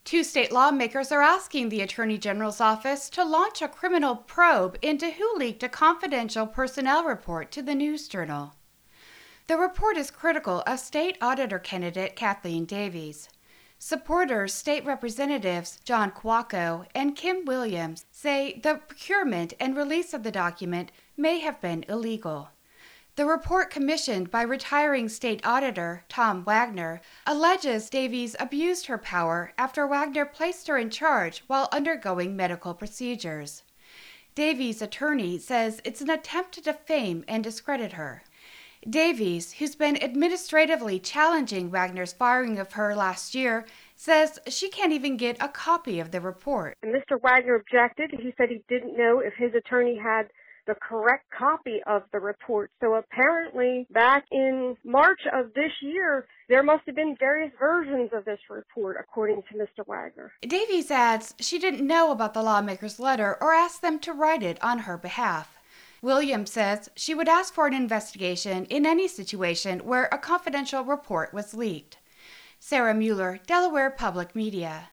Two state lawmakers are asking the Attorney General's office to launch a criminal probe into who leaked a confidential personnel report to the News Journal. The report is critical of state auditor candidate Kathleen Davies. Supporters, state representatives John Cuoco and Kim Williams say the procurement and release of the document may have been illegal. The report, commissioned by retiring state auditor Tom Wagner, alleges Davies abused her power after Wagner placed her in charge while undergoing medical procedures. Davies' attorney says it's an attempt to defame and discredit her. Davies, who's been administratively challenging Wagner's firing of her last year, says she can't even get a copy of the report. And Mr. Wagner objected. He said he didn't know if his attorney had the correct copy of the report. So apparently, back in March of this year, there must have been various versions of this report, according to Mr. Wagner. Davies adds she didn't know about the lawmaker's letter or asked them to write it on her behalf. Williams says she would ask for an investigation in any situation where a confidential report was leaked. Sarah Mueller, Delaware Public Media.